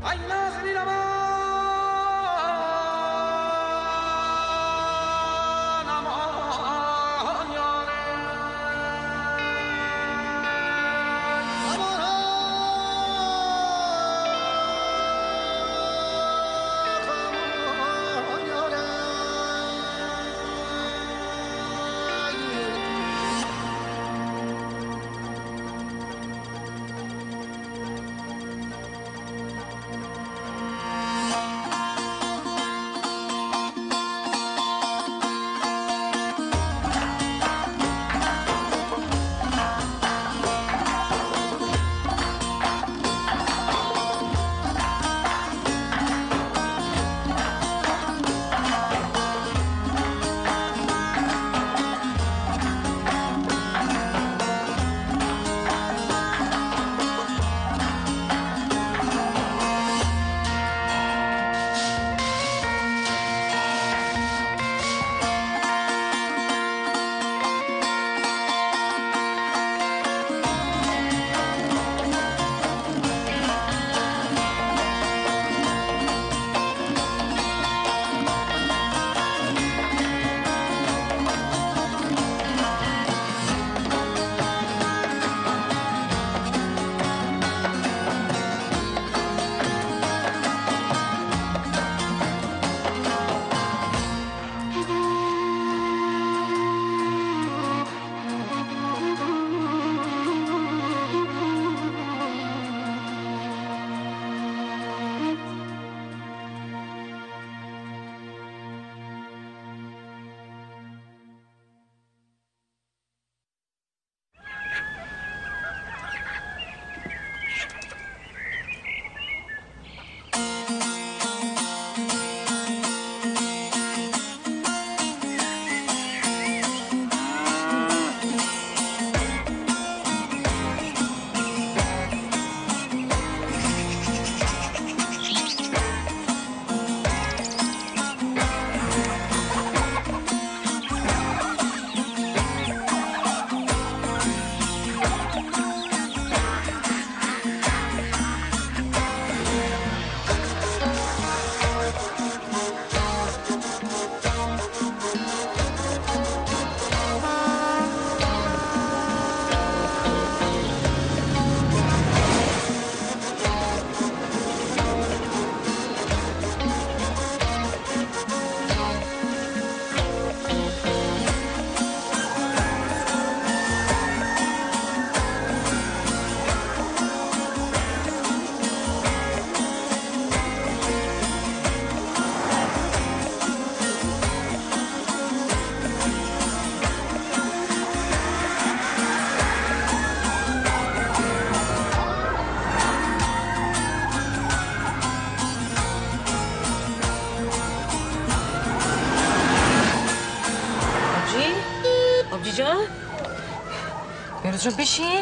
مهرز جان بشین.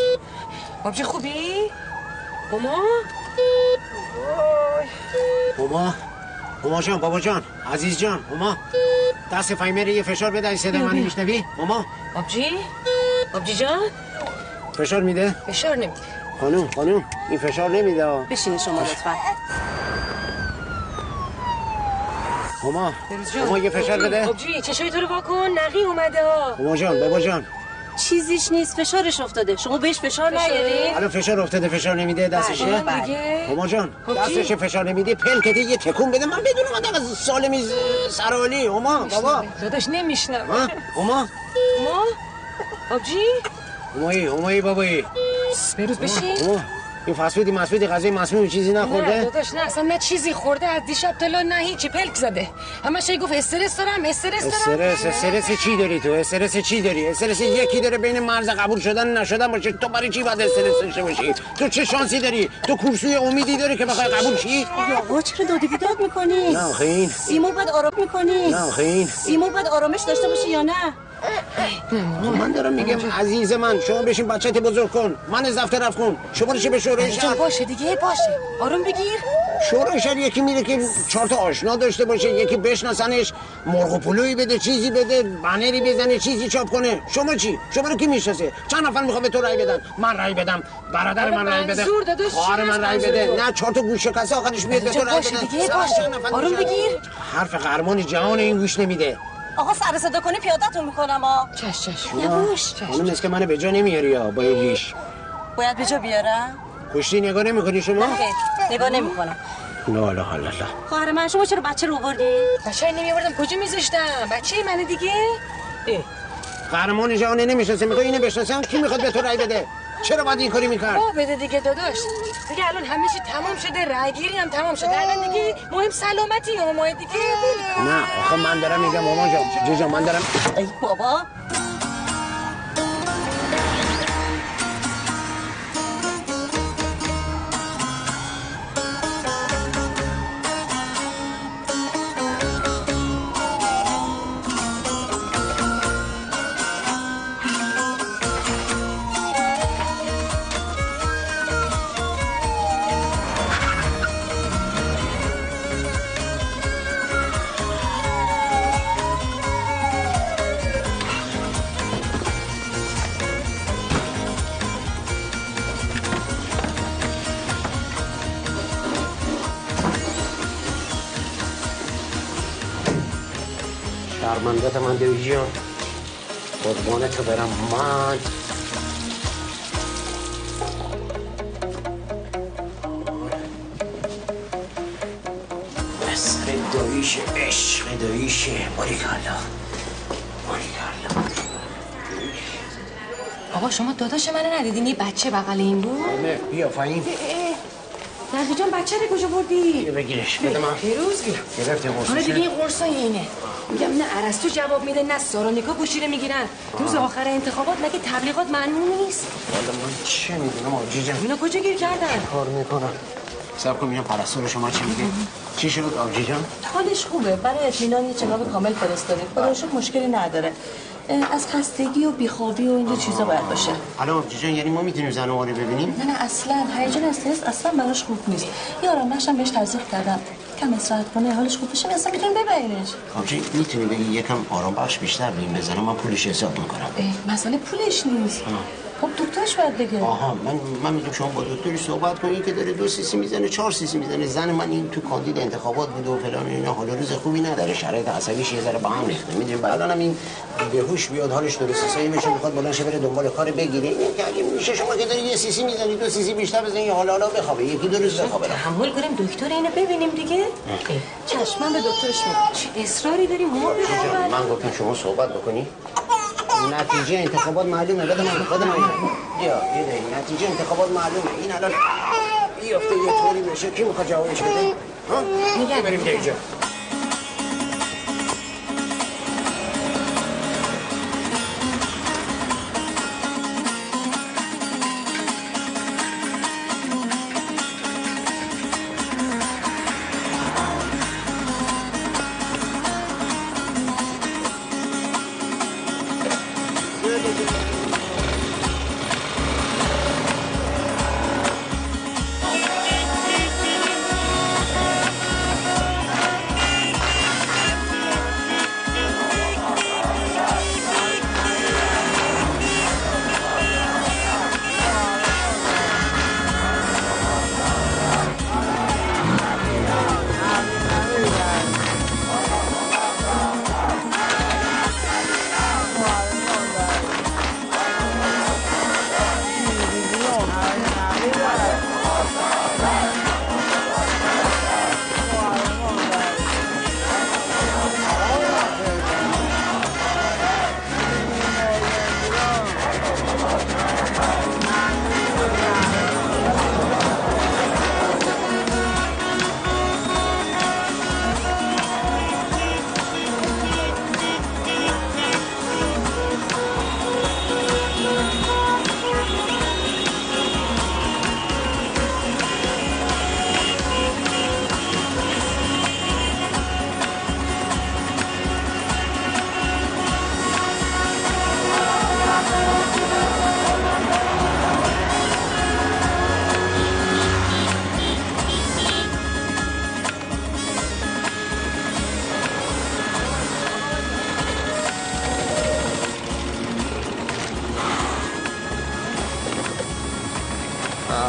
آبجی خوبی؟ هما جان، بابا جان، عزیز جان، هما دست فهیمه رو یه فشار بده. صدا منو میشنوی؟ هما آبجی جان فشار میده؟ فشار نمیده. خانوم این فشار نمیده. بشین شما لطفا. هما یه فشار بده. آبجی چشای تو رو واکن، نقی اومده ها. هما جان، بابا جان چیزیش نیست، فشارش افتاده. شما بهش فشار نیارید؟ الان فشار افتاده، فشار نمیده دستشه. هما جان دستش فشار نمیده، پلکته یه تکون بده. من بدونم آدم از سالمی سرالی. هما بابا داداش نمیشنم. هما آبجی همایی بابایی بروز بشین. این فاسفودی مسفودی غذای مسموم چیزی نخورده؟ نه داداش نه، اصلا نه چیزی خورده. از دیشب تلا نه هیچی، پلک زده. همش گفت استرس دارم. استرس چی داری تو؟ استرس چی داری؟ استرس یکی داره بین مرز قبول شدن نشدن باشه. تو برای چی باید استرس داشته باشی؟ تو چه شانسی داری؟ تو کورسوی امیدی داری که بخوای قبول شی؟ آقا چرا داد بیداد میکنی؟ نه خیر. سیمور باید آرام میکنی؟ نه خیر. سیمور باید آرامش داشته باشی یا نه؟ من دارم میگم عزیز من شما بشین بچه‌ت بزرگ کن من از دفتر رفتم شما چه به شورای شهر باشه دیگه باشه آروم بگیر شورای شهر یکی میره که 4 تا آشنا داشته باشه یکی بشناسنش مرغ و پلویی بده چیزی بده بنری بزنه چیزی چاپ کنه شما چی شما رو کی میشناسه چند نفر میخواد به تو رأی بدن من رأی بدم برادر من رأی بده خواهر من رأی بده نه 4 تا گوشه کاسه آخرش میاد به تو رأی بده دیگه باشه آروم بگیر حرف قهرمان جهان این گوش نمیده آقا سر صدا کنی پیاده‌تون میکنم ها چش نبوش اونم است که من به جا نمیاری یا با این ریش باید به جا بیارم کشتی نگاه نمیکنی شما نگاه نمیکنم لا لا لا خواهر من شما چرا بچه رو آوردی بچه نمیوردم کجا میذاشتم بچه منه دیگه قهرمان جهان نمیشناسه میخوای اینو بشناسم کی میخواد به تو رأی بده چرا باید این کاری میکرد بده دیگه داداش دیگه الان همه چی تمام شده رای گیری هم تمام شده الان دیگه مهم سلامتی همه دیگه نه آخه من دارم میگم مامان جان جیجا من دارم ای بابا شرمندت من دوی جان قربان تو برم من اصر داییشه عشق داییشه باریکالله بابا شما داداش منو ندیدین یه بچه بغل این بود بیا فهیم نرگی جان بچه رو کجا بردی بیا بگیرش بده من پیروز گیر گرفتی قرصش دیگه این قرصای اینه میگم نه ارسطو جواب میده نه سارونیکا گوشی رو میگیرن روز آخر انتخابات مگه تبلیغات ممنوع نیست والا من چه میدونم آبجی جان اینا کجا گیر کردن کار میکنم صبر کن ببینم پرستار شما چی میگه چی شد آبجی جان حالش خوبه برای اطمینان یه چکاپ کامل فرستادید خدا رو شکر مشکلی نداره از خستگی و بیخوابی و اینجور چیزا باید باشه الان آبجی جان یعنی ما میتونیم زن و رو ببینیم نه اصلا هیجان استرس اصلا براش خوب نیست یه آرامش هم بهش توضیح کردم کم استراحت کنه حالش خوب بشه اصلا میتونیم ببینیمش آبجی میتونی بگی یکم آرام بخش بیشتر ببین بزنم من پولش حساب میکنم مسئله پولش نیست خب دکترش باید بگه آها من میگم شما با دکتری صحبت کنید که داره 2 سیسی میزنه 4 سیسی میزنه زن من این تو کاندید انتخابات بود و فلان اینا حال روز خوبی نداره شرایط عصبیش یه ذره به هم ریخته میدونی الانم این بیهوش بیاد حالش درست سایی بشه میخواد بلند شه بره دنبال کار بگیره این که اگه میشه شما که داری 1 سیسی میزنی 2 سیسی بیشتر بزنی حالا بخوابه یکی 2 روز بخوابه تحمل کنیم دکتر اینو ببینیم دیگه چشم من به دکترش میگم چه اصراری داریم ما من گفتم شما صحبت بکنی نتیجه انتخابات معلومه بده من یا نتیجه انتخابات معلومه این الان بیافته یه طوری بشه کی میخواد جوابش بده ها بریم دیگه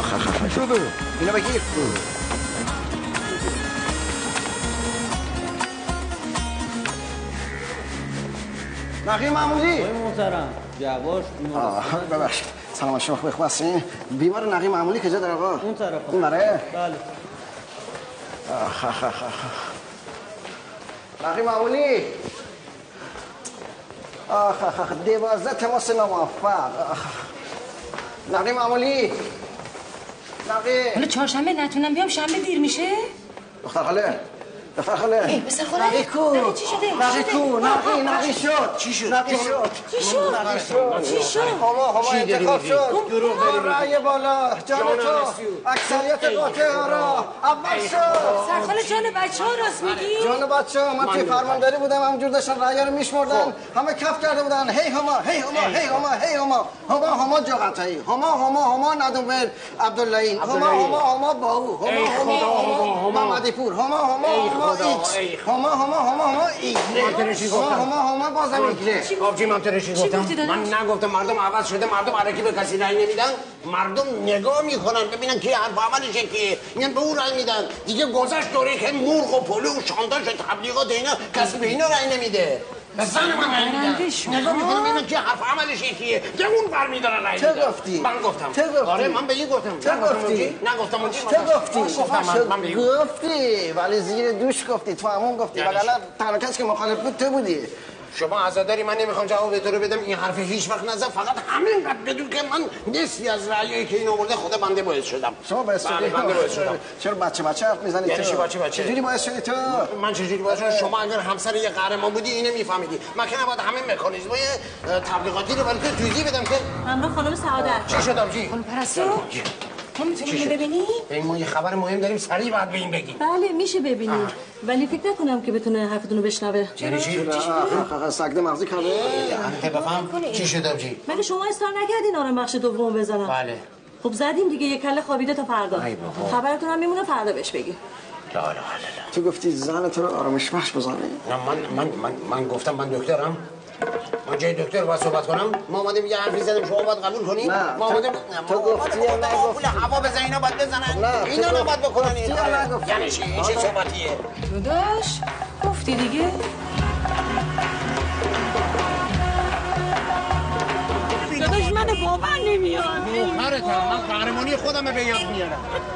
آخ شده اینو بگیر نقی معمولی محترم جواش ببخشید سلام شما خوب هستین بیمار نقی معمولی کجا داره آقا اون طرف اون بره بله نقی معمولی 12 تماس ناموفق نقی معمولی نقی حالا چهارشنبه نتونم بیام شنبه دیر میشه؟ دختر خاله دختر خاله ای پسر خاله نقی کو چی شده؟ نقی کو نقی شد چی شد؟ نقی شد چی شد؟ هما انتخاب شد رأی بالا جان تو اکثریت قاطع را اول شد سرخاله جان بچه ها راست میگی؟ جان بچه ها من توی فرمانداری بودم همونجور داشتن رأی رو میشمردن همه کف کرده بودن هی هما هی هما هی هما هی هما هما جغتایی هما ندومر عبداللهی هما باو هما محمدی پور هما ایکس هما ایکس هما بازم ایکس آبجی من ترشی گفتم من نگفتم مردم عوض شده مردم علکی به کسی رأی نمیدن مردم نگاه میکنن ببینن کی حرف عملش کیه میگن به اون رأی میدن دیگه گذشت دوره که مرغ و پلو و شانتاژ و تبلیغات اینا کسی به اینا رأی نمیده زن من رأی میدن نگاه میکنم ببینن کی حرف عملش کیه که اون برمیدارن رأی میدن چه گفتی من گفتم آره من به این گفتم چه گفتی نگفتم گفتی ولی زیر دوش گفتی تو همون گفتی وگرنه تنها کسی که مخالف بود تو بودی شما عزاداری من نمیخوام جواب تو رو بدم این حرف هیچ وقت نزن فقط همینقدر بدون که من نصفی از رأیایی که این آورده خود بنده باعث شدم شما باعث شدی بنده باعث شدم چرا بچه حرف میزنی یعنی چی بچه چجوری باعث شدی تو من چجوری باعث شدم شما اگر همسر یه قهرمان بودی اینو میفهمیدی من که نباید همه مکانیزمای تبلیغاتی رو برای تو توضیح بدم که همراه خانم سعادت چی شد آبجی خانم پرستو ما میتونیم ببینیم؟ ما یه خبر مهم داریم سریع باید به این بگیم بله میشه ببینید ولی فکر نکنم که بتونه حرفتون رو بشنوه یعنی چی سگده مغزی کرده انت بفهم چی شد آبجی مگه شما اصرار نکردین آرام بخش دوم بزنم بله خب زدیم دیگه یه کله خوابیده تا فردا خبرتون هم میمونه فردا بهش بگی لا تو گفتی زن تو رو آرامش بخش بزنه من گفتم من دکترم من جای دکتر باید صحبت کنم ما اومدیم یه حرفی زدیم شما باید قبول کنی نه ما اومدیم تو گفتی یا نگفتی هوا بزن اینا باید بزنن نه اینا نباید بکنن این کارو یعنی چی این چه صحبتیه داداش گفتی دیگه داداش من باور نمیاد نوکرتم من قهرمانی خودم به یاد میارم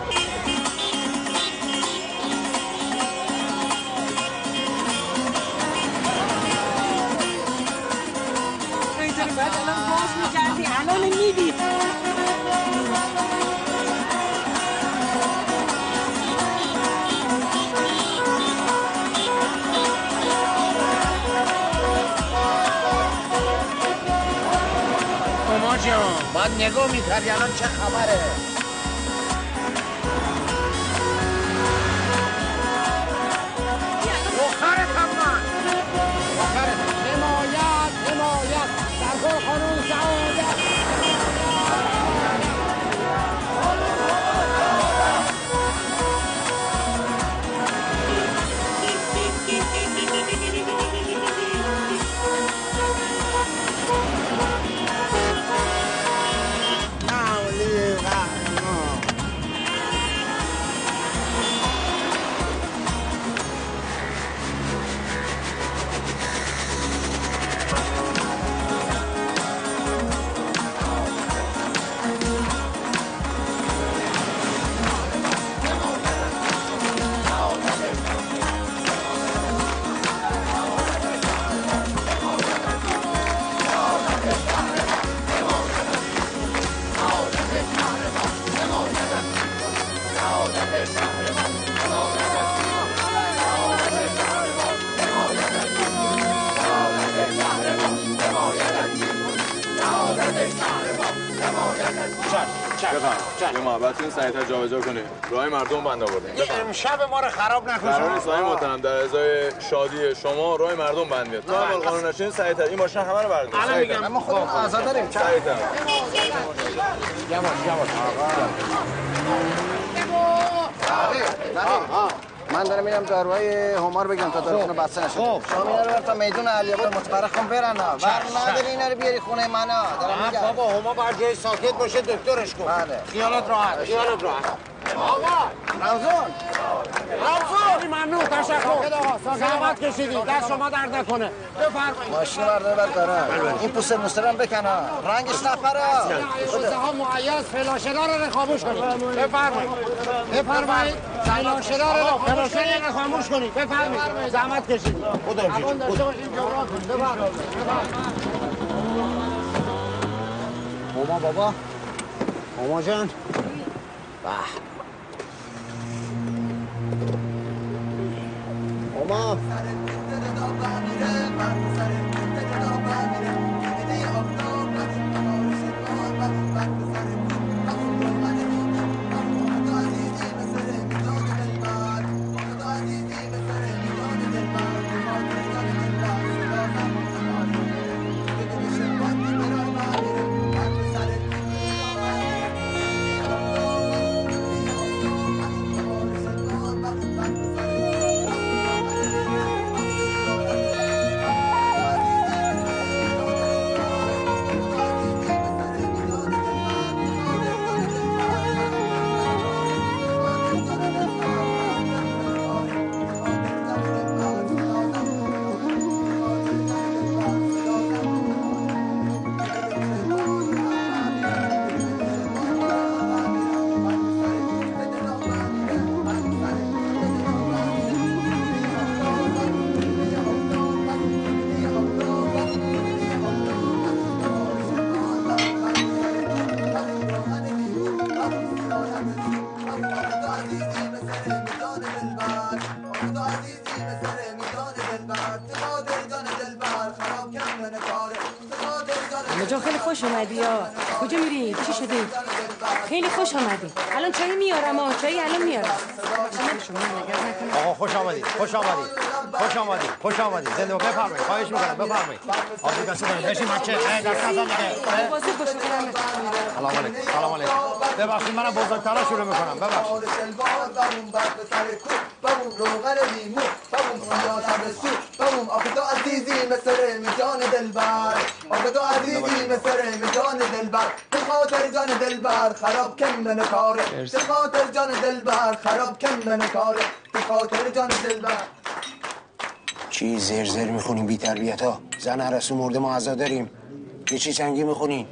بعد الان باز میکردی الان میدید ماما جان باید نگاه میکردی الان چه خبره دخترتم من حمایت سرکار خانم سعادت یه محبتتون سریعتر جابجا کنید راه مردم بند آورده امشب ما رو خراب نکن قرار نیست آقای محترم در ازای شادی شما راه مردم بند میاد تا اول قانون نشین سریعتر این ماشین همه رو بردارید الان میگم اما خودمون آزاد داریم سریعتر یواش من دارم میرم داروهای همار بگم تا داروخونه بسته نشه. خب شما اینا رو بر تا میدون علی‌آباد متفرقم برن. وقت نداری اینا رو بیاری خونه من دارم میگم. بابا هما بر جای ساکت باشه دکترش کن. بله. خیالت راحت. خیالت راحت. آقا رمزون ممنون تشکر. زحمت کشیدی. دست شما درد نکنه. بفرمایید. ماشین بردار بر دارم. این پوست مسترم بکنه. رنگش نپره. ها مهیاز فلاشه‌دار رو خاموش کنید. بفرمایید. بفرمایید. فلاشه‌دار رو خاموش کنید. بفرمایید. زحمت کشیدی. خدا حافظ. داشته باشید جبران کنید. بفرمایید. هما بابا. هما جان. هما جان خیلی خوش اومدی یا کجا میری؟ چی شده؟ خیلی خوش اومدی. الان چایی میارم چایی الان میارم. آقا خوش آمدید. زنده بفرمایید. خواهش میکنم بفرمایید. آبی دست کنید. بشین بچه. دست نزن دیگه. واضح باشه خودم. سلام علیکم. ببخشید منم بزرگترا شروع میکنم. ببخشید. خاطر جان دلبر خراب کن من کاره به خاطر جان دلبر خراب کن من کاره به خاطر جان دلبر. چی زرزر میخونیم بی تربیت ها؟ زن عرسو مرده ما عزا داریم. یه چی چنگی میخونیم؟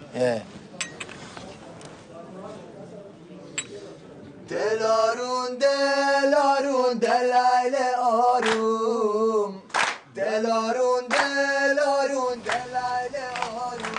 دلارون دلایل آروم دلارون دلایل آروم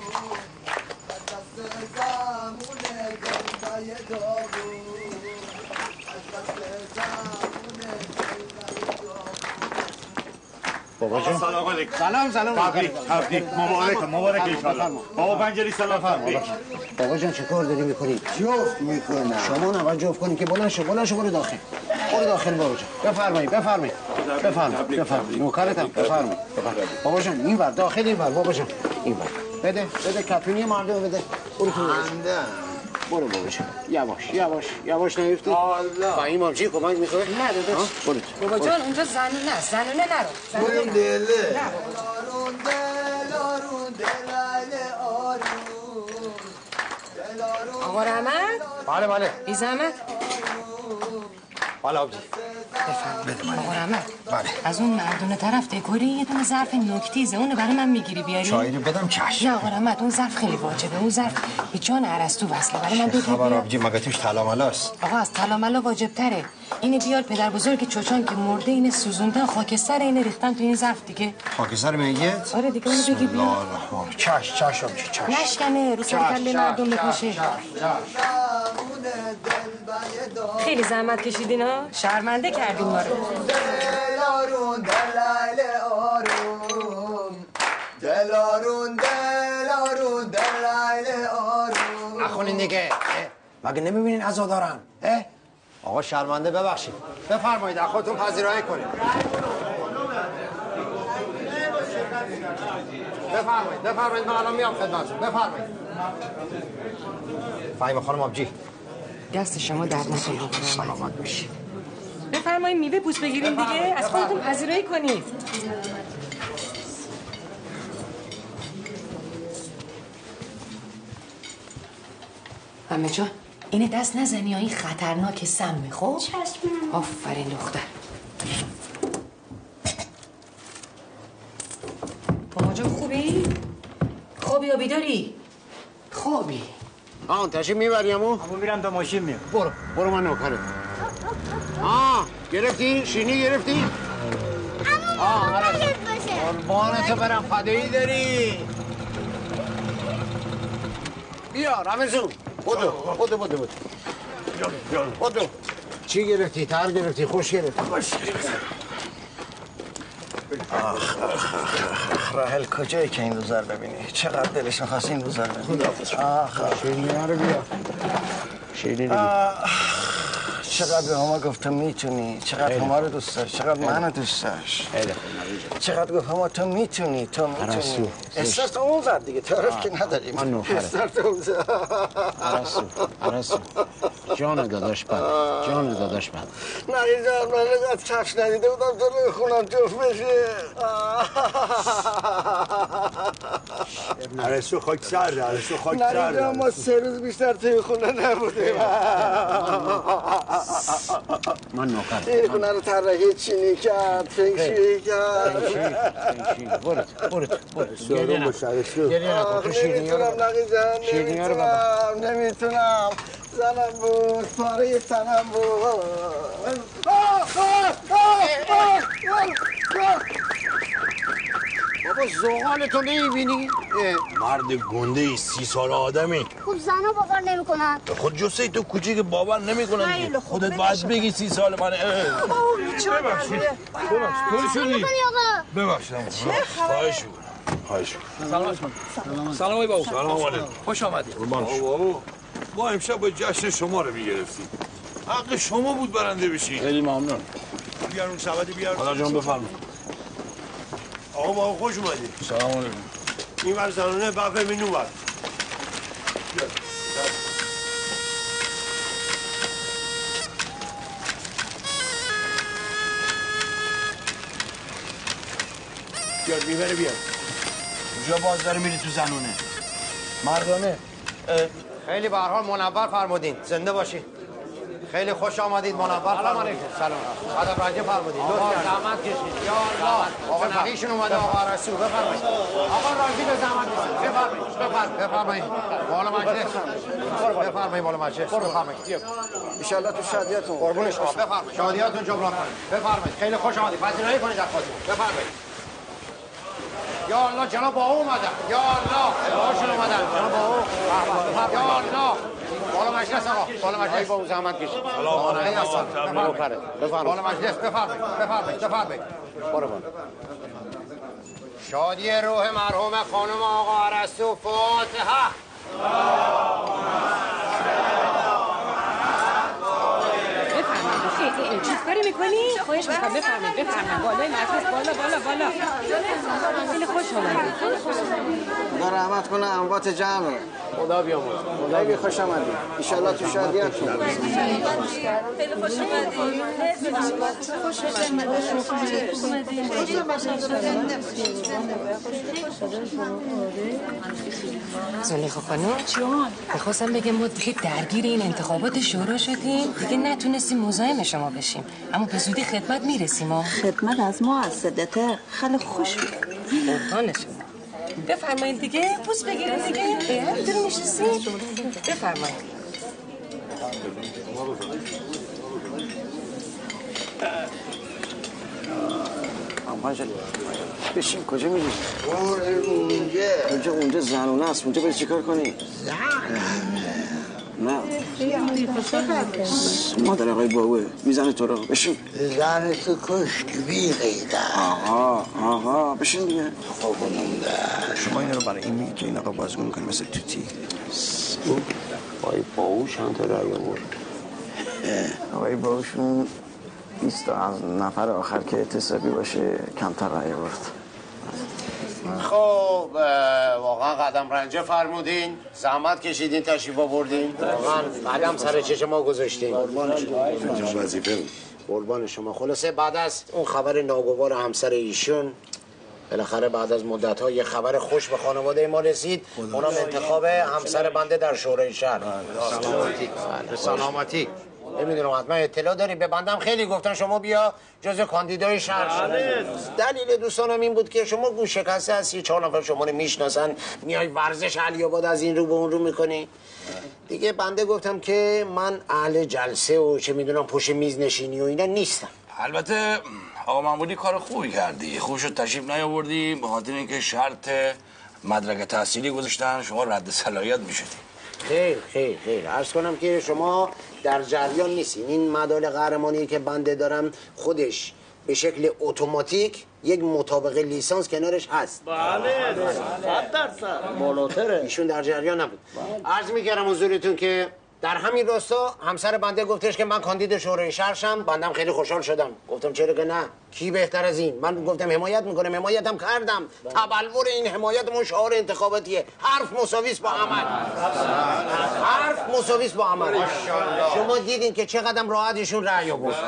بابا جان سلام علیکم. سلام تبریک مبارک ایشالله. بابا پنجری سلام تبریک. بابا جان چه کار داری میکنی؟ جفت میکنم. شما نباید جفت کنی که بلند شو برو داخل. بابا جان بفرمایید. نوکرتم بفرمایید. بابا جان این ور داخل این ور بابا جان این ور. بده کتونی مردم بده. برو تو. برو بابا جان. یواش نیفتی. فهیم آمچی کمک میخوای؟ نه داداش. برو. بابا جان اونجا زنونه نرو. بریم دله. دلارون دلایل آروم. آقا رحمت؟ بله. بی زحمت؟ بله آبجی. بفرمایید. آقا رحمت. بله. از اون مردونه طرف دکوری یه دونه ظرف نوک‌تیزه اونو برای من میگیری بیاری؟ چایی رو بدم چشم. نه آقا رحمت اون ظرف خیلی واجبه. اون ظرف به جان ارسطو وصله. برای من بگیر. خبر آبجی مگه توش طلا آقا از طلا واجب تره. اینو بیار پدر بزرگ چوچان که مرده اینه سوزوندن خاکستر اینه ریختن تو این ظرف دیگه. خاکستر میت؟ آره دیگه اونو بگیر بیار. چشم. نشکنه رو سر کله مردم بپاشه. خیلی زحمت کشیدین ها. شرمنده کردین ما رو. دلارون دلایل آروم دلارون دلایل آروم. نخونین دیگه. مگه نمیبینین عزادارن؟ آقا شرمنده ببخشید. بفرمایید از خودتون پذیرایی کنید. بفرمایید من الان میام خدمتتون. بفرمایید. فهیم خانم آبجی. دست شما درد نکنه. سلامت باشی. بفرمایید میوه پوست بگیرین دیگه، از خودتون پذیرایی کنید. عمه جان اینه دست نزنی یا این خطرناک سمه. خب چشم. آفرین دختر. ماما جان خوبی؟ خوبی یا بیداری؟ خوبی. تشریف میبریم اما میرم تا ماشین میام. برو من نوکرت. گرفتی؟ شینی گرفتی؟ اما باید باشه. قربانت برم فدایی داری. بیا رمزون. بودو. چی گرفتی؟ تر گرفتی؟ خوش گرفتی؟ راهل کجایی که این روزا رو ببینی؟ چقدر دلش می‌خواست این روزا رو ببینی. شیرینی رو بیا. شیرینی بیا. چقدر به هما گفت تو میتونی، چقدر هما رو دوست داشت، چقدر منو دوست داشت. چقدر گفت هما تو میتونی. استرس تو اون زد دیگه، تعارف که نداریم. من نوکرت. استرس تو اون زد. عرصو جان داداش بد. نری جان من از کفش ندیده بودم تو روی خونم جفت بشه. عرصو خاک سر. نری جان ما 3 روز بیشتر توی خونه نبودیم. من نوکرت. این خونه رو طراحی چینی کرد، فنگشویی کرد. برو. گریه نکن تو شیرینی رو نمیتونم. زنم بود، پاره تنم بود. بابا زغالتو نمیبینی؟ مرد گنده ای 30 سال آدمی. خب زنها باور نمیکنن. خود جسه تو کوچیک باور نمیکنن. خودت باید بگی 30 سال من. ببخشید. طوری شدی؟ ببخشید. خواهش میکنم. سلام ای بابا. سلام علیکم. خوش آمدید. بابا ما امشب با جشن شما رو میگرفتیم. حق شما بود برنده بشی. خیلی ممنون. بیار اون سبد بیار. خدا جان بفرمایید. آقا بابا خوش اومدی. سلام علیکم. این ور زنانه بقیه منو ور. بیار میبره بیار. کجا باز داره میری تو زنونه؟ مردانه. خیلی به هر حال منور فرمودین. زنده باشین. خیلی خوش آمدید منور فرمودید. سلام. ادب رنجه فرمودید. آقا زحمت کشید. یا الله. آقا نقیشون اومده آقا رسول بفرمایید. آقا راضی به زحمت کشید. بفرمایید. بالا مجلس. بفرمایید بالا مجلس. بفرمایید. ان شاء الله تو شادیاتون. قربونش شما. بفرمایید. شادیاتون جبران کنید. بفرمایید. خیلی خوش آمدید. پذیرایی کنید از خودتون. بفرمایید. یا الله جناب با او اومدن. یا الله باشون اومدن. جناب با او. یا الله. بالا مجلس آقا. بالا مجلس با او زحمت کشید. سلام علیکم. بفرمایید. بالا مجلس بفرمایید. برو. شادی روح مرحوم خانم آقا ارسطو. فاتحه. چیز کاری میکنی؟ خواهش میکنم بفرمایید. بالای مجلس بالا. خیلی خوش اومدید. خدا رحمت کنه اموات جمع. خدا بیامرزه. خیلی خوش آمدید. ان شاء الله تو شادیاتون. خیلی خوش زلیخا خانم میخواستم بگم ما دیگه درگیر این انتخابات شورا شدیم، دیگه نتونستیم مزاحم شما بشیم، اما به زودی خدمت میرسیم. خدمت از ما از صدته خیلی خوش بود. قربانشون. بفرمایید دیگه، بوس بگیرید دیگه. همینطوری نشستید. بفرمایید. بشین کجا میری؟ اونجا زنونه است. اونجا بری چیکار کنی؟ نه مادر آقای باوه میزنه تو رو. بشین. زن تو کشت بی غیره. آها بشین دیگه. خوب مونده. شما این رو برای این میگی که این آقا بازگو میکنه مثل توتی. آقای باوه چند تا رای آورد؟ آقای باوشون 20 از نفر آخر که اعتصابی باشه کمتر رای آورد. خب واقعا قدم رنجه فرمودین، زحمت کشیدین، تشریف آوردین، واقعا قدم سر چشم ما گذاشتین. وظیفه بود. قربان شما. خلاصه بعد از اون خبر ناگوار همسر ایشون بالاخره بعد از مدت‌ها یه خبر خوش به خانواده ما رسید، اونم انتخاب همسر بنده در شورای شهر. سلامتی. به سلامتی. نمیدونم حتما اطلاع داری، به بندم خیلی گفتن شما بیا جز کاندیدای شهر شد. دلیل دوستانم این بود که شما گوش شکسته هستی، 4 نفر شما رو میشناسن، میای ورزش علی‌آباد از این رو به اون رو میکنی. دیگه بنده گفتم که من اهل جلسه و چه میدونم پشت میز نشینی و اینا نیستم. البته آقا محمودی کار خوبی کردی، خوب شد تشریف نیاوردی، به خاطر اینکه شرط مدرک تحصیلی گذاشتن شما رد صلاحیت میشدی. خیر عرض کنم که شما در جریان نیستین. این مدال قهرمانی که بنده دارم خودش به شکل اتوماتیک یک مطابق لیسانس کنارش هست. بله 100% بالاتره. ایشون در جریان نبود. عرض میکردم حضورتون که در همین راستا همسر بنده گفتش که من کاندید شورای شهر شم. بندم خیلی خوشحال شدم، گفتم چرا که نه، کی بهتر از این. من گفتم حمایت میکنم، حمایتم کردم. تبلور این حمایت شعار انتخاباتیه، حرف مساویس با عمل. حرف مساویس با عمل. شما دیدین که چقدر راحت ایشون رأی آورد.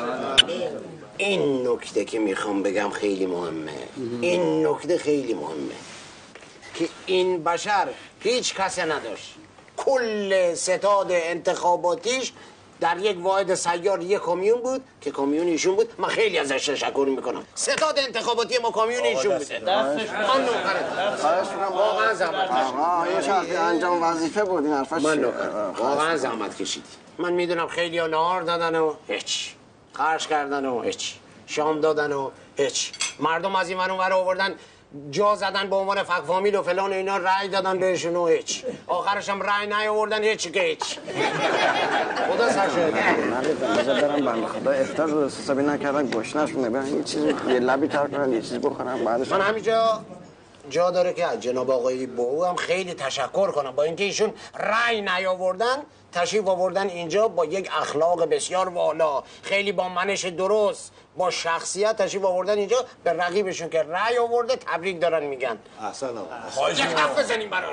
این نکته که میخوام بگم خیلی مهمه. این نکته خیلی مهمه که این بشر هیچ کسی نداشت. کل ستاد انتخاباتیش در یک واحد سیار یک کامیون بود که کامیون ایشون بود. من خیلی ازش تشکر میکنم. ستاد انتخاباتی ما کامیون ایشون بوده. من نوکرم. واقعا زحمت کشید. یه انجام وظیفه بود این حرفا. من نوکرم. واقعا زحمت کشیدی. من میدونم خیلی ها نهار دادن و هیچ، خرج کردن و هیچ، شام دادن و هیچ، مردم از این ور اون ور آوردن جا زدن به عنوان فک فامیل و فلان و اینا، رأی دادن بهشون و هیچ، آخرش هم رأی نیاوردن هیچ که هیچ. خدا سر شده. برم بنده خدا افطار درست حسابی نکردن، گشنه‌شونه برن یه چیزی یه لبی تر کنن، یه چیزی بخورن بعدش. من همینجا جا داره که از جناب آقای بو هم خیلی تشکر کنم. با اینکه ایشون رأی نیاوردن، تشریف آوردن اینجا با یک اخلاق بسیار والا، خیلی با منش درست، با شخصیت تشریف آوردن اینجا. به رقیبشون که رأی آورده تبریک دارن میگن. احسن آقا. یک حرف بزنیم براش.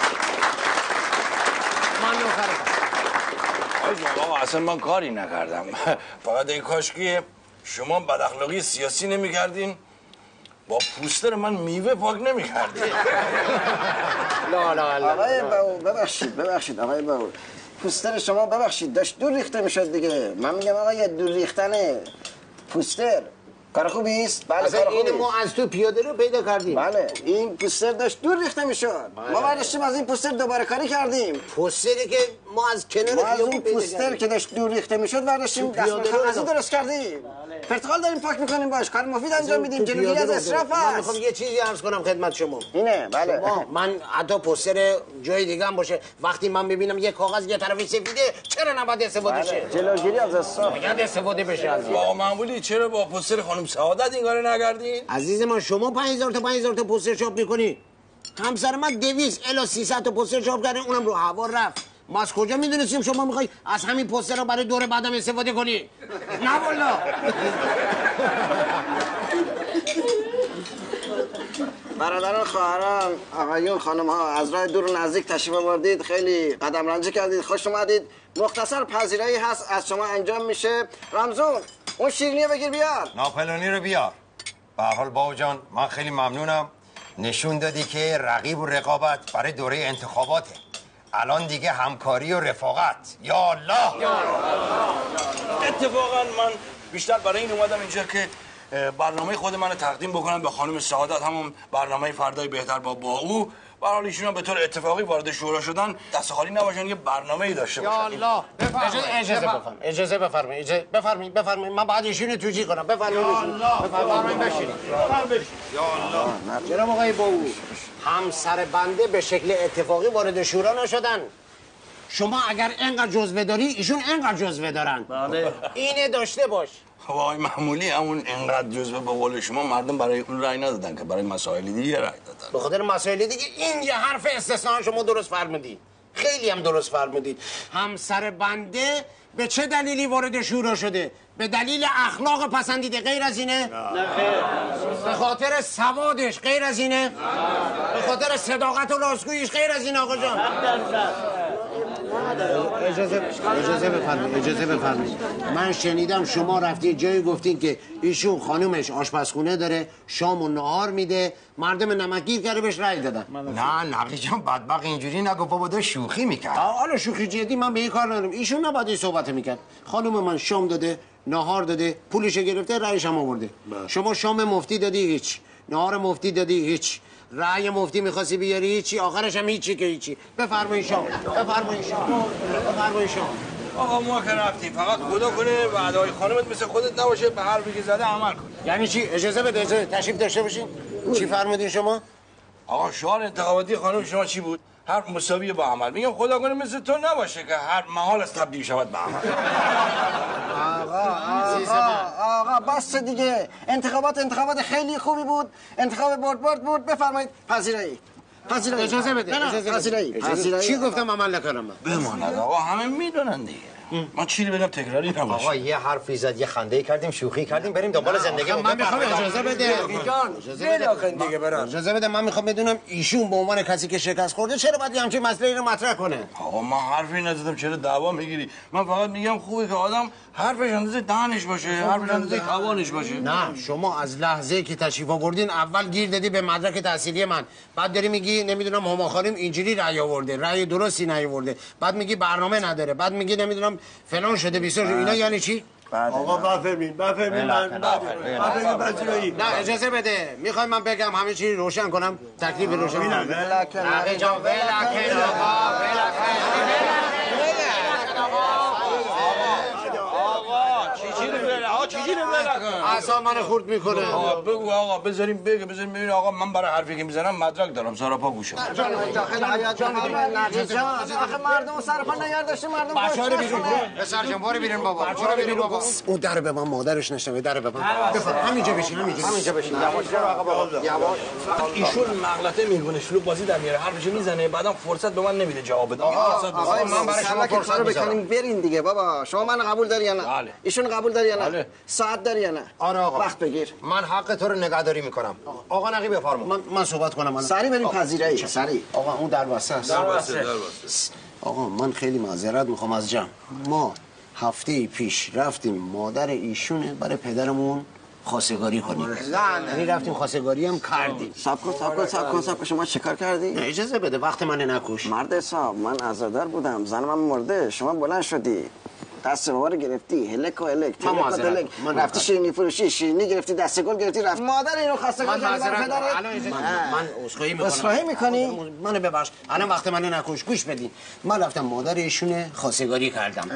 من نوکرم. آقا اصلا من کاری نکردم، فقط این کاش که شما بد اخلاقی سیاسی نمی‌کردین، با پوستر من میوه پاک نمی‌کردین. لا آقای باو ببخشید آقای باو، پوستر شما ببخشید داشت دور ریخته میشد دیگه. من میگم آقا دور ریختن پوستر کار خوبی است. بله کار خوبی. این ما از تو پیاده رو پیدا کردیم. بله این پوستر داشت دور ریخته میشد. ما برداشتیم از این پوستر دوباره کاری کردیم. پوستری که ما از کنار خیابون پوستر که داشت دور ریخته میشد برداشتیم دستمال کاغذی درست کردیم. پرتقال داریم پاک میکنیم باش، کار مفید انجام میدیم، جلوگیری از اسراف است. من میخوام یه چیزی عرض کنم خدمت شما. اینه بله. من حتی پوستر جای دیگه هم باشه، وقتی من ببینم یه کاغذ یه طرفی سفیده چرا نباید استفاده شه؟ جلوگیری از اسراف. باید استفاده بشه از آقا معمولی چرا با پوستر خانم سعادت این کارو نکردین؟ عزیز من شما 5000 تا پوستر چاپ میکنی، همسر من 200 الی 300 تا پوستر چاپ کردن، اونم رو هوا رفت. ما از کجا میدونستیم شما میخوای از همین پوستر رو برای دور بعدم استفاده کنی؟ نه والا. برادران، خواهران، آقایون، خانم ها، از راه دور و نزدیک تشریف آوردید، خیلی قدم رنجی کردید، خوش اومدید. مختصر پذیرایی هست از شما انجام میشه. رمزون اون شیرینی بگیر بیار. ناپلونی رو بیار. به هر حال باو جان من خیلی ممنونم، نشون دادی که رقیب و رقابت برای دوره انتخاباته. الان دیگه همکاری و رفاقت. یا الله. اتفاقا من بیشتر برای این اومدم اینجا که برنامه خود من رو تقدیم بکنم به خانم سعادت، همون برنامه فردای بهتر با او. به هر حال ایشون به طور اتفاقی وارد شورا شدن، دست خالی نباشن، یه برنامه‌ای داشته باشن. یا الله. اجازه بفرمایید. من بعد ایشون توجیه کنم. بفرمایید بشینید. یا الله. جناب آقای باو، همسر بنده به شکل اتفاقی وارد شورا نشدن. شما اگر اینقدر جزوه داری، ایشون اینقدر جزوه دارن. بله. اینه داشته باش. آقای معمولی همون اینقدر جزوه به قول شما مردم برای اون رأی ندادن که برای مسائل دیگه رأی دادن. به خاطر مسائل دیگه. این یه حرف استثنا شما درست فرمودید. خیلی هم درست فرمودید. همسر بنده به چه دلیلی وارد شورا شده؟ به دلیل اخلاق پسندیده، غیر از اینه؟ نه خیر. به خاطر سوادش، غیر از اینه؟ به خاطر صداقت و راستگوییش، غیر از این آقا جان؟ اجازه بفرمایید. من شنیدم شما رفتید جایی گفتین که ایشون خانومش آشپزخونه داره، شام و نهار میده، مردم نمکگیر کرده بهش رأی دادن. نه نقی جان بدبخت اینجوری نگفت، بابا داشت شوخی میکرد. حالا شوخی جدی من به این کار ندارم. ایشون نباید این صحبت میکرد. خانوم من شام داده، نهار داده، پولش گرفته، رأیش هم آورده. شما شام مفتی دادی هیچ، نهار مفتی دادی هیچ، رأی مفتی می‌خواستی بیاری هیچی، آخرش هم هیچی که هیچی. بفرمایید شام. آقا ما که رفتیم فقط خدا کنه وعده‌های خانمت مثل خودت نباشه، به حرفی که زده عمل کن. یعنی چی؟ اجازه بده تشریف داشته باشین. چی فرمودین شما؟ آقا شعار انتخاباتی خانم شما چی بود؟ هر مساوی با عمل. میگم خدا کنه مثل تو نباشه که هر محال از تبدیل شود به عمل. آقا بس دیگه. انتخابات خیلی خوبی بود. انتخاب برد بود. بفرمایید پذیرایی. اجازه بده. پذیرایی. چی گفتم عمل نکردم من؟ بماند آقا همه میدونن دیگه. ما چی بگم تکراری نباشه. آقا یه حرفی زد، یه خنده کردیم، شوخی کردیم، بریم دنبال زندگی. من میخوام اجازه بده. اجازه بده من میخوام بدونم ایشون به عنوان کسی که شکست خورده چرا باید همچین مسئله رو مطرح کنه؟ آقا من حرفی نزدم، چرا دعوا میگیری؟ من فقط میگم خوبه که آدم حرفش اندازه دهنش باشه، حرفش اندازه توانش باشه. نه شما از لحظه که تشریف آوردین اول گیر دادی به مدرک تحصیلی من، بعد داری میگی نمیدونم هما خانم اینجوری رأی آورده، رأی درستی نیاورده، بعد میگی برنامه نداره، بعد میگی نمیدونم فلان شده بیسار. اینا یعنی چی؟ آقا بفرمین پذیرایی. نه اجازه بده. میخوای من بگم همه چی روشن کنم؟ تکلیف روشن کنم. نقی جان ولکن آقا چیزی رو ولکن. اعصاب من خورد میکنه. بگو آقا بذاریم ببین آقا من برای حرفی که میزنم مدرک دارم، سراپا گوشم. داخل حیاط جان آخه مردم سراپا نگار داشته مردم بچه‌ها بیرون. پسر جان بارو بیرون بابا. بچه‌ها بیرون بابا. اون در به من مادرش نشنوه، در به من. همینجا بشین. یواش آقا بابا یواش. ایشون مغلطه میگونه، شلوغ بازی در میاره، حرفشو میزنه، بعدم فرصت به من نمیده جواب بدم. آقا من برای شما فرصت بکنیم برین دیگه بابا. شما من قبول داری یا نه؟ ایشون قبول داری یا نه؟ ساعت داری یا نه؟ آره آقا. وقت بگیر. من حق تو رو نگهداری میکنم. آقا نقی بفرما. من صحبت کنم. سری بریم پذیرایی. سری. آقا اون در واسه است. آقا من خیلی معذرت میخوام از جمع. ما هفته پیش رفتیم مادر ایشونه برای پدرمون خواستگاری کنیم. یعنی رفتیم خواستگاری هم کردیم. صبر کن شما چیکار کردی؟ نه اجازه بده وقت من نکش. مرد حساب من عزادار بودم، زن من مرده، شما بلند شدی دست بابا رو گرفتی، هلک من رفتی شیرینی فروشی، شیرینی گرفتی، دست گل گرفتی، رفت مادر اینو خواستگار کردی برای پدرت. من عذرخواهی میکنی؟ منو ببخش. الان وقت من نکش. گوش بدین. من رفتم مادر ایشونه خواستگاری کردم.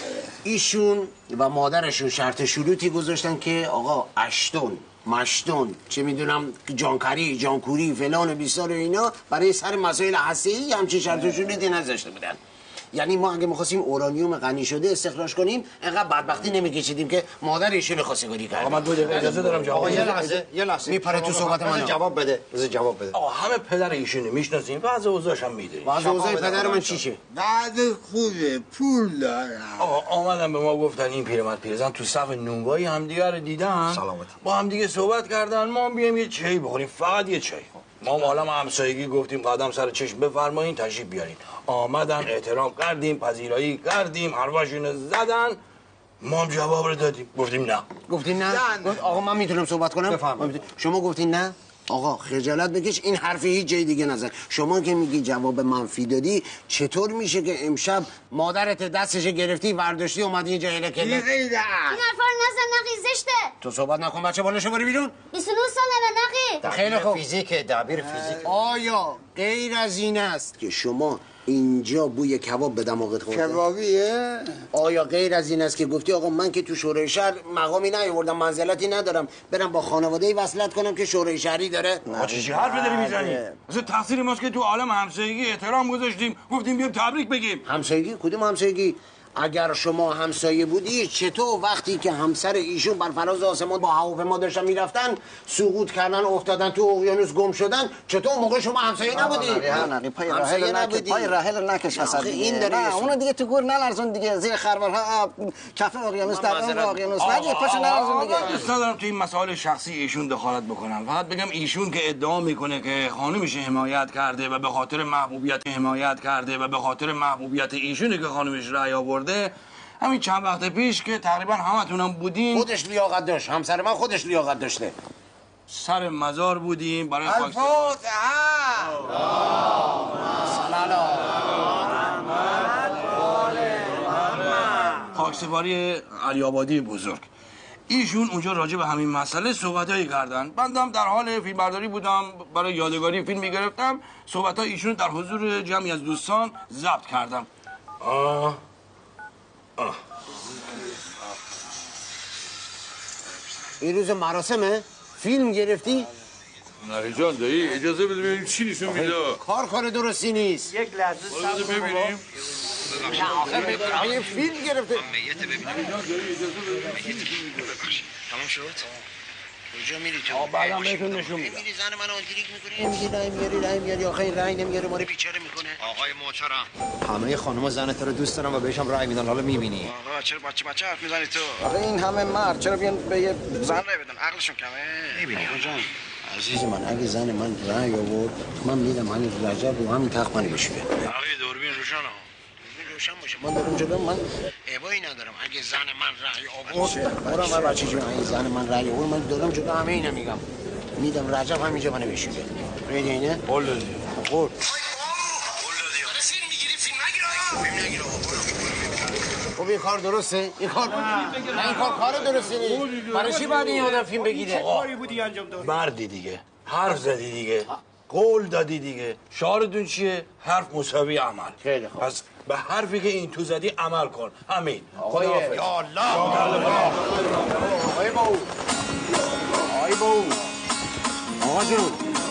ایشون و مادرشون شرط شروطی گذاشتن که آقا اشتون مشتون چه میدونم جانکوری فلان بیسار و اینا برای سر مسائل هسته‌ای همچین شرط شروطی نذاشته بودن. یعنی ما اگه می‌خواستیم اورانیوم غنی شده استخراج کنیم انقدر بدبختی نمی‌کشیدیم که مادر ایشون خواستگاری کرد. آقا من دو دقیقه اجازه دارم جواب. آقا یه لحظه میپره تو صحبت من. جواب بده. آقا همه پدر ایشونه میشناسیم، وضع اوضاعش هم میدونیم. وضع اوضاع پدر من چیشه؟ بعد خوبه پول دارم. آقا آمدن به ما گفتن این پیرمرد پیرزن تو صف نونوایی همدیگه رو دیدن، سلامتی، با همدیگه صحبت کردن، ما هم بیایم یه چای بخوریم، فقط یه چای. ما حالا همسایگی گفتیم قدم سر چشم بفرمایین تشریف بیارین. آمدن احترام کردیم، پذیرایی کردیم، حرفاشونو زدن، ما هم جواب رو دادیم، گفتیم نه. گفتین نه؟ آقا من میتونم صحبت کنم؟ بفرمایید. شما گفتین نه؟ آقا خجالت بکش، این حرفی هیچ جای دیگه نزن. شما که میگی جواب منفی دادی، چطور میشه که امشب مادرت دستش گرفتی ورداشتی اومدی اینجا هلکله؟ این حرفا رو نزن نقی زشته. تو صحبت نکن بچه، بالاشو بری بیرون. 29 سالمه نقی. خیلی خوب. فیزیک دبیر فیزیک. آیا غیر از این است که شما اینجا بوی کباب به دماغت خورده؟ کبابیه؟ آیا غیر از این است که گفتی آقا من که تو شورای شهر مقامی نیاوردم، منزلتی ندارم، برم با خانواده‌ای وصلت کنم که شورای شهری داره؟ چه حرفی داری میزنی؟ مثلا تقصیر ماست که تو عالم همسایگی احترام گذاشتیم، گفتیم بیام تبریک بگیم. همسایگی؟ کدوم همسایگی؟ اگر شما همسایه بودی چطور وقتی که همسر ایشون بر فراز آسمان با هواپیما داشتن میرفتن سقوط کردن افتادن تو اقیانوس گم شدن چطور موقع شما همسایه نبودی؟ نه پای راهل نکش وسط این داره نه اون دیگه تو گور نلرزون دیگه زیر خروارها کف اقیانوس در اون اقیانوس نه دیگه پاشو نلرزون دیگه. دوست ندارم تو این مسائل شخصی ایشون دخالت بکنم. فقط بگم ایشون که ادعا میکنه که خانمش حمایت کرده و به خاطر محبوبیت حمایت کرده و به خاطر محبوبیت ایشونه که خانمش رأی آورده. همین چند وقت پیش که تقریبا همتونم بودیم خودش لیاقت داشت. همسر من خودش لیاقت داشته. سر مزار بودیم برای خاکسپاری علی آبادی بزرگ. ایشون اونجا راجع به همین مسئله صحبتایی کردن. بندم در حال فیلمبرداری بودم، برای یادگاری فیلم میگرفتم. صحبتای ایشون در حضور جمعی از دوستان ضبط کردم. این روز مراسمه؟ فیلم گرفتی؟ نه جان دایی اجازه بده ببینیم چی نشون میده. کار درستی نیست. یک لحظه صبر کن ببینیم. نه آخه فیلم گرفته. میت ببینیم. تمام شد؟ کجا میری تو؟ بعدم بهتون نشون میدم. میری زن منو آنتریک میکنی؟ میگی رای میاری آخه رای نمیاره ما رو بیچاره میکنه. آقای محترم همه خانم‌ها زنت رو دوست دارن و بهشم رای میدن. حالا میبینی آقا چرا بچه حرف میزنی تو؟ آخه این همه مرد چرا بیان به یه زن رای بدن؟ عقلشون کمه. میبینی آقا جان عزیز من اگه زن من رای آورد من میدم همین رجب رو همین تخت من بشوره. آقای دوربین روشنه. روشن باشه. من دارم جلو من ابایی ندارم. اگه زن من رأی آورد برام من بچه جون این زن من رأی آورد من دارم جلو همه اینا میگم. میدم رجب همینجا منو بشوره. قید اینه؟ قول دادی. قول. خب این کار درسته؟ این کار درسته نیست. برای چی بعد این آدم فیلم بگیره؟ کاری بودی انجام دادی. مردی دیگه. حرف زدی دیگه. قول دادی دیگه. شعارتون چیه؟ حرف مساوی عمل. خیلی خوب. پس به حرفی که این تو زدی عمل کن. همین. آقای یا الله. آقای باو. آقا جون.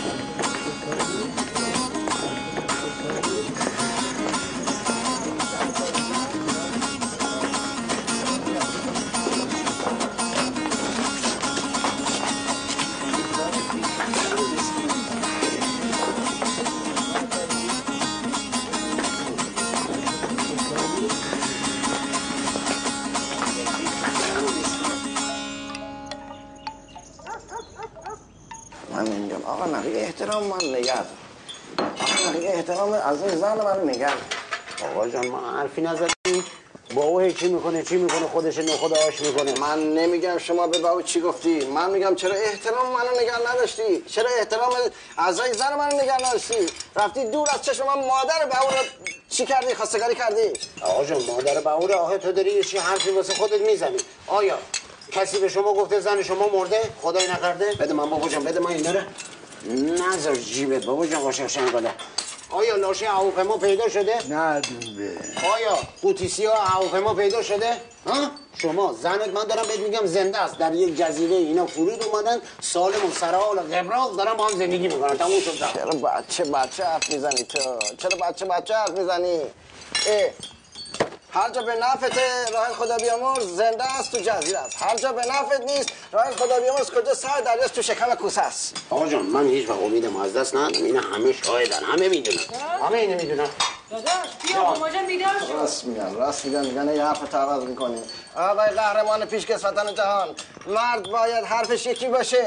آقا نقیه احترام من نگه دار. آقا نقیه احترام از این زن من نگه دار. آقا جان ما حرفی نزدیم. با او چی میکنه خودش نخود آش میکنه. من نمیگم شما به باو چی گفتی، من میگم چرا احترام منو نگه نداشتی، چرا احترام اعضای زن منو نگه نداشتی، رفتی دور از چشم من مادر باو رو چی کردی، خواستگاری کردی. آقا جان مادر باو رو آخه تو داری چی حرفی واسه خودت میزنی؟ آیا کسی به شما گفته زن شما مرده؟ خدای نکرده؟ بده من بابا جان، بده من اینا رو نذار جیبت بابا جان. قاشق شنگاله. آیا لاشه هواپیما پیدا شده؟ نه دوبه. آیا قوطی سیاه هواپیما پیدا شده؟ ها؟ شما زنت من دارم بهت میگم زنده است در یک جزیره اینا فرود اومدن سالم و سرحال و قبراق دارن با هم زندگی میکنن. تموم شد. چرا بچه حرف میزنی تو؟ چرا بچه حرف میزنی؟ هر جا به نفت راه خدا بیامرز زنده است تو جزیره است. هر جا به نفت نیست راه خدا بیامرز کجا سر دریاست تو شکم کوسه است. آقا جان من هیچ وقت امیدم از دست ندادم. اینا همه شاهدن، همه میدونن. همه اینو میدونن. داداش بیا ماما جان بیدار شو. راست میگن یه حرف تعوض میکنی. آقای قهرمان پیشکسوتان جهان، مرد باید حرفش یکی باشه.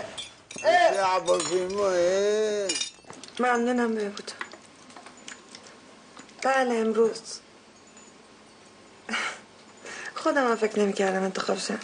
ممنونم بهبود. بله امروز خودم هم فکر نمی‌کردم انتخاب شم.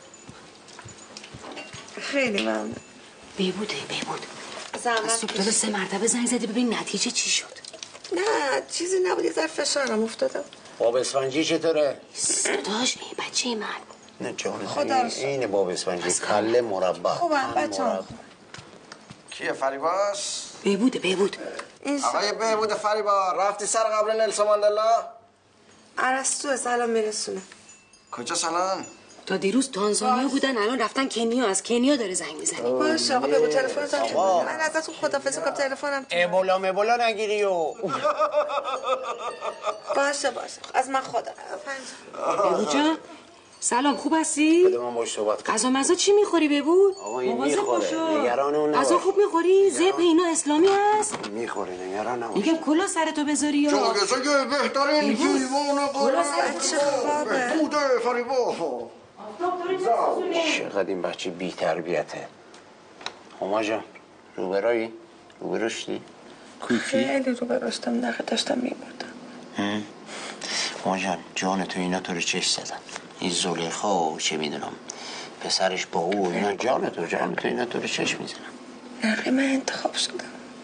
خیلی ممنون. بهبود از صبح تا 3 مرتبه زنگ زدی ببین نتیجه چی شد. نه چیزی نبود، یه ذره فشارم افتادم. باب اسفنجی چطوره؟ صداش بچه من. نه جان این باب اسفنجی کله مربع. خوبم بچه‌ها. کیه فریباس؟ بهبود. آقای بهبود فریبا، رفتی سر قبر نلسون ماندلا؟ ارسطو سلام میرسونه. کجا سلام؟ تا دیروز تانزانیا بودن الان رفتن کنیا، از کنیا داره زنگ میزنه. باشه آقا بگو تلفنتون. من ازتون خدافظی کنم تلفنم. ابولا نگیری و باشه باشه از من خدا بهبود جان سلام خوب هستی؟ بده من باش صحبت کنم. غذا مزا چی میخوری بهبود؟ آقا این میخوره نگران اون نباش. غذا خوب میخوری؟ زب اینا اسلامی هست؟ میخوره نگران نباش. میگم کلا سرتو بذاری یا شما کسا که بهترین حیوان کلا سرتو بوده فریبا. چقدر این بچه بی تربیته. هما جان روبرایی؟ روبرشتی؟ خیلی روبرشتم نخه داشتم میبردم. هما جان جان تو اینا تو رو چش زدن. این زلیخا و چه میدونم پسرش با او اینا جان تو اینا تو رو چش میزنن. نخه من انتخاب شدم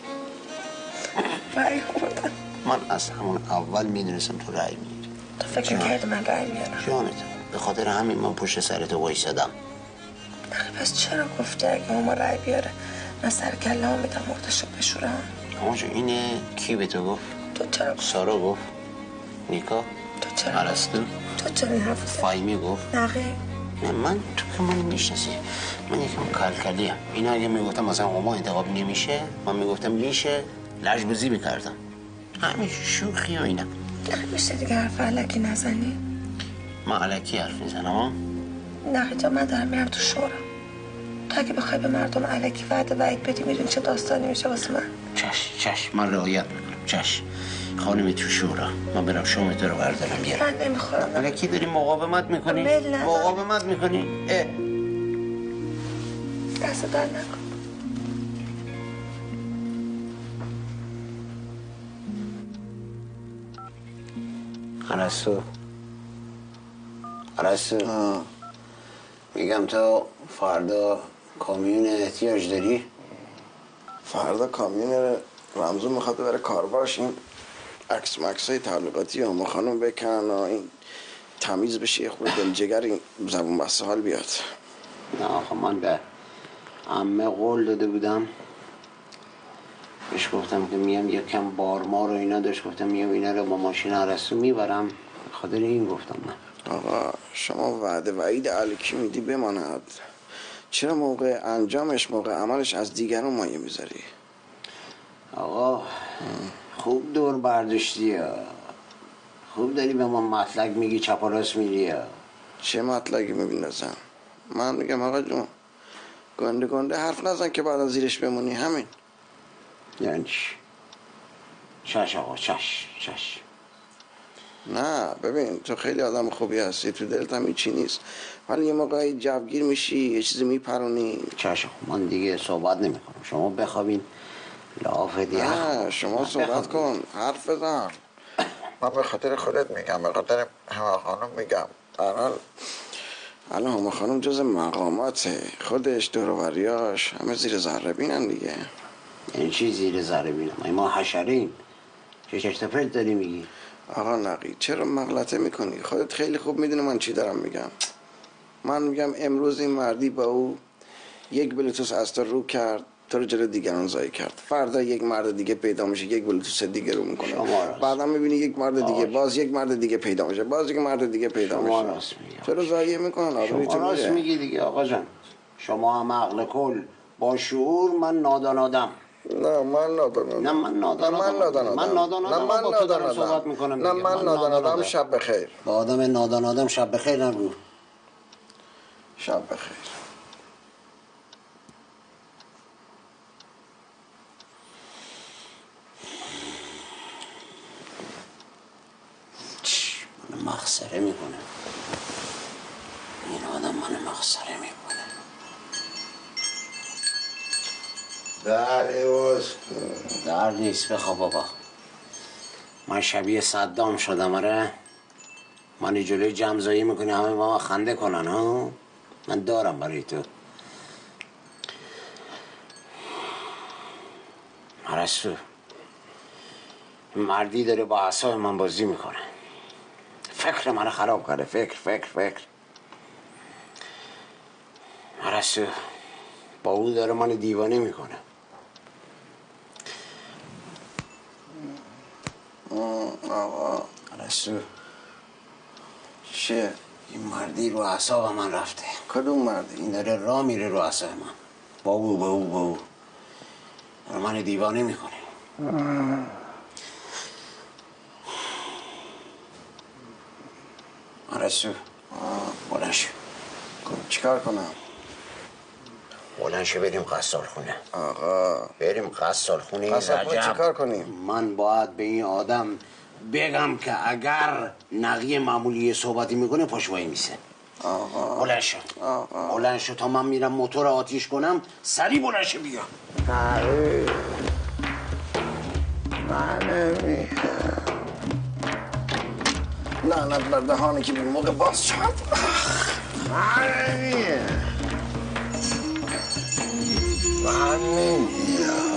رأی خوردم. من از همون اول میدونستم تو رأی میدی. تو فکر کردی من رأی میارم؟ جانت به خاطر همین من پشت سرت وایسادم. نخه پس چرا گفتی اگه ما رأی بیاره من سر کله‌ام میدم مردشو بشورم؟ آقا اینه کی به تو گفت؟ تو چرا گفت؟ سارا گفت؟ نیکا؟ تو چرا؟ عرستو؟ تو چرا این حرف زدی؟ فایمی گفت؟ نخه من تو که من میشناسی من یکم کلکلیم. اینا اگه میگفتم مثلا هما انتخاب نمیشه من میگفتم میشه لجبازی میکردم. همین شوخی و اینا. نخه میشه دیگه حرف علکی نزنی؟ من علکی حرف میزنم. نخه جا من دارم میرم تو شورا. تو اگه بخوای به مردم علکی وعده وعید بدی میدونی چه داستانی میشه واسه من. چشم من رعایت میکنم. چشم خانمی تو شورا من برم شام تو رو بردارم بیارم. من نمیخورم. علکی داری مقاومت میکنی؟ مقاومت میکنی؟ دست در نکن. عرستو میگم تو فردا کامیون احتیاج داری؟ فردا کامیون رمزون میخواد بره کارباش این عکس مکسای تعلیقاتی هم خانم بکنن و این تمیز بشه خود دلجگر این زبون بسته حال بیاد. نه آخه من به عمه قول داده بودم بهش گفتم که میام یکم بارمار و اینا داشت گفتم میام اینا رو با ماشین عرستو میبرم خاطر این گفتم من. آقا شما وعده وعید علکی میدی بماند چرا موقع انجامش موقع عملش از دیگران مایه میذاری؟ آقا خوب دور برداشتی ها. خوب داری به من مطلق میگی چپ و راست میری. چه مطلقی میبینازم؟ من میگم آقا جون گنده حرف نزن که بعد زیرش بمونی همین. یعنی چش آقا چش نه ببین تو خیلی آدم خوبی هستی تو دلت هم هیچی نیست ولی یه موقعی جوگیر میشی یه چیزی میپرونی. چش من دیگه صحبت نمیکنم شما بخوابین لافه دیگه. نه شما صحبت کن حرف بزن. من به خاطر خودت میگم به خاطر همه خانم میگم. الان همه خانم جز مقاماته خودش دوروبریاش همه زیر ذره بینن دیگه. این چی زیر ذره بینم؟ ما حشریم چه چشتفرد داری میگی؟ آقا نقی چرا مغلطه میکنی؟ خودت خیلی خوب میدونی من چی دارم میگم. من میگم امروز این مردی با او یک بلوتوس از تو رو کرد تو رو جلو دیگران زایی کرد. فردا یک مرد دیگه پیدا میشه یک بلوتوس دیگه رو میکنه. بعدا میبینی یک مرد دیگه باز یک مرد دیگه پیدا میشه باز یک مرد دیگه پیدا میشه. چرا زایه میکنن؟ شما راست میگی دیگه آقا جان. شما هم عقل کل با شعور من نادان آدم. نه من نادان آدم. شب بخیر. با آدم نادان آدم شب بخیر نگو. شب بخیر. من مخسره میکنه این آدم من مخسره میکنه. در نیست بخواب بابا. من شبیه صدام شدم. آره من جلوی جمع‌زایی میکنی همه با ما خنده کنن ها. من دارم برای تو. عرستو مردی داره با اعصاب من بازی میکنه. فکر من خراب کرده. فکر عرستو با او داره من دیوانه میکنه. آقا عرستو چیه؟ این مردی رو اعصاب من رفته. کدوم مردی؟ این داره راه میره رو اعصاب من. با او داره من دیوانه میکنه. رسو بلنش چیکار کنم؟ بلنش بریم قصال خونه. آقا بریم قصال خونه. قصال خونه چیکار کنیم؟ من باید به این آدم بگم که اگر نقی معمولی صحبتی میکنه پاشوایی میسه. بلند شو تا من میرم موتور آتیش کنم سری بلند شو بیا. من نمیخوام. لعنت بر دهانی که بی موقع باز شد. من نمیخوام.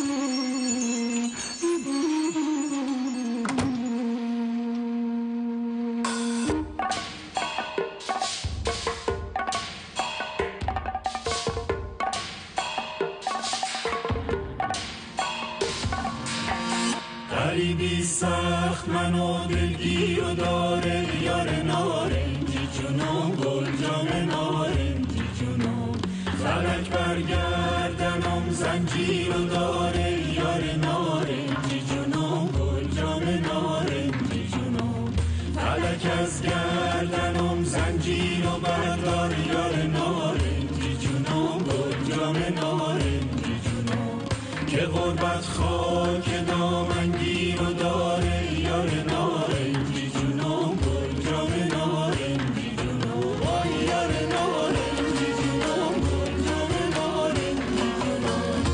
غریبی سخت منو دلگیر و داره یار نارنجی جونم گل جام نارنجی جونم فلک برگردنم زنجیر و داره یار نارنجی جونم گل جام نارنجی جونم فلک از گردنم زنجیر و بردار یار نارنجی جونم گل جام نارنجی جونم که غربت خاک دامنگیر و داره یار نارنجی جونم گل جام نارنجی جونم وای یار نارنجی جونم گل جام نارنجی جونم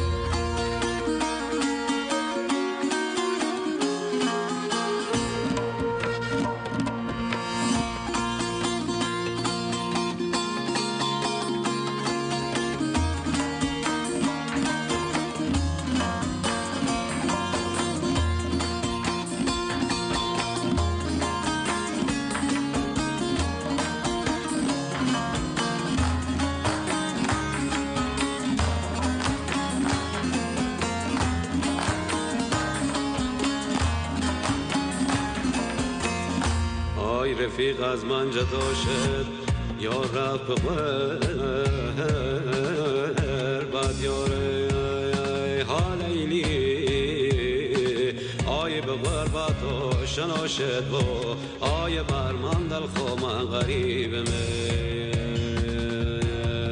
رفیق از من جدا شد یا رب بعد یار حال ایلی آی به غربت آشنا شد و آی بر من دل خو من غریب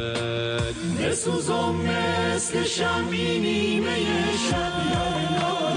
بسوزم مثل شمع نیمه شب یار